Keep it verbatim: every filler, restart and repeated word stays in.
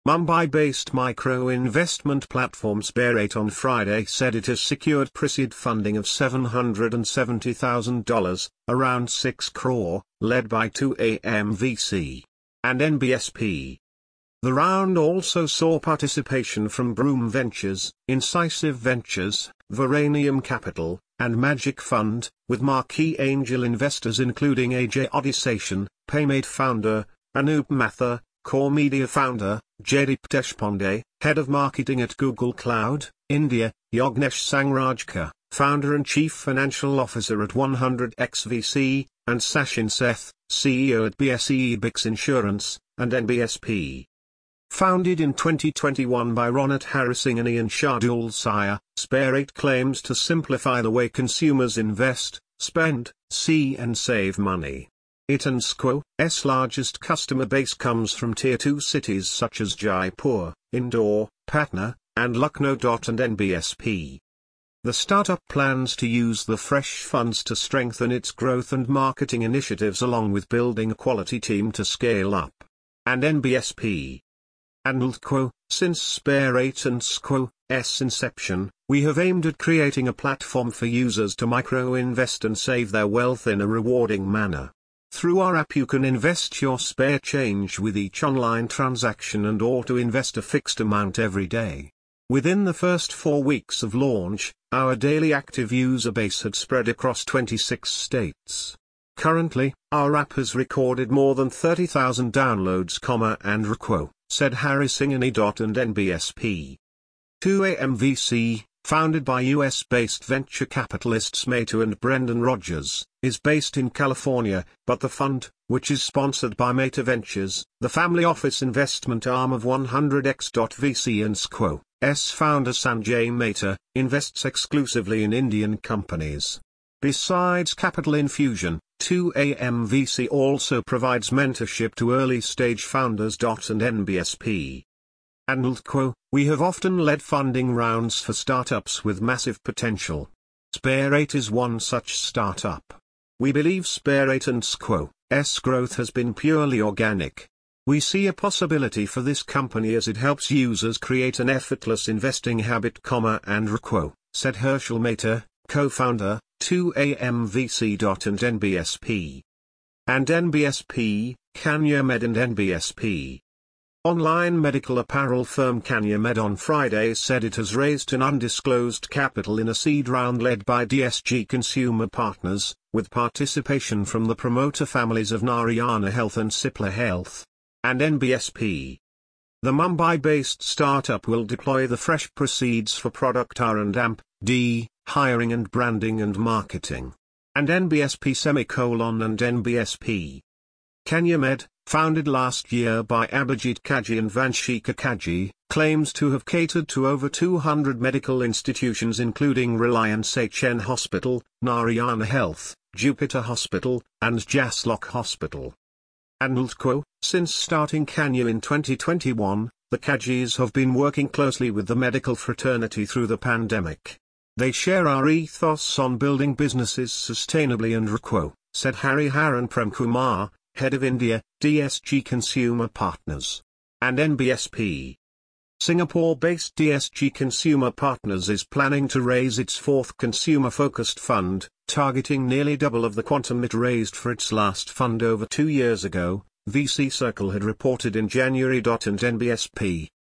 Mumbai-based micro-investment platform SpareEight on Friday said it has secured pre-seed funding of seven hundred seventy thousand dollars, around six crore, led by two A M V C and N B S P. The round also saw participation from Broom Ventures, Incisive Ventures, Varanium Capital, and Magic Fund, with marquee angel investors including Ajay Odisation, Paymate founder, Anup Mathur, Core Media founder, Jaideep Deshpande, head of marketing at Google Cloud, India, Yognesh Sangrajka, founder and chief financial officer at one hundred X V C, and Sachin Seth, C E O at B S E Bix Insurance, and N B S P. Founded in twenty twenty-one by Ronit Harisinghani and Shardul Sire, SpareEight claims to simplify the way consumers invest, spend, see and save money. It and Squo's largest customer base comes from Tier two cities such as Jaipur, Indore, Patna, and Lucknow. And N B S P. The startup plans to use the fresh funds to strengthen its growth and marketing initiatives along with building a quality team to scale up. And N B S P. And Squo, since SpareEight and Squo's inception, we have aimed at creating a platform for users to micro-invest and save their wealth in a rewarding manner. Through our app you can invest your spare change with each online transaction and auto-invest a fixed amount every day. Within the first four weeks of launch, our daily active user base had spread across twenty-six states. Currently, our app has recorded more than thirty thousand downloads, and Requo, said Harisinghani. And N B S P. two A M V C, founded by U S-based venture capitalists Maytu and Brendan Rogers, is based in California, but the fund, which is sponsored by Maytu Ventures, the family office investment arm of one hundred X V C, and Squo's founder Sanjay Maytu, invests exclusively in Indian companies. Besides capital infusion, two A M V C also provides mentorship to early-stage founders. And N B S P. And Squo, we have often led funding rounds for startups with massive potential. SpareEight is one such startup. We believe SpareEight and Squo's growth has been purely organic. We see a possibility for this company as it helps users create an effortless investing habit, and Requo, said Herschel Maytu, co-founder, two A M V C. And N B S P. And N B S P, CanyaMed and N B S P. Online medical apparel firm CanyaMed on Friday said it has raised an undisclosed capital in a seed round led by D S G Consumer Partners, with participation from the promoter families of Narayana Health and Cipla Health. And N B S P. The Mumbai-based startup will deploy the fresh proceeds for product R and D, hiring and branding and marketing. And N B S P semicolon and N B S P. CanyaMed, founded last year by Abhijit Kaji and Vanshika Kaji, claims to have catered to over two hundred medical institutions including Reliance H N Hospital, Narayana Health, Jupiter Hospital, and Jaslock Hospital. And Squo, since starting Canya in twenty twenty-one, the Kajis have been working closely with the medical fraternity through the pandemic. They share our ethos on building businesses sustainably, and Requo, said Hariharan Premkumar, head of India, D S G Consumer Partners. And N B S P. Singapore-based D S G Consumer Partners is planning to raise its fourth consumer-focused fund, targeting nearly double of the quantum it raised for its last fund over two years ago, V C Circle had reported in January. And N B S P.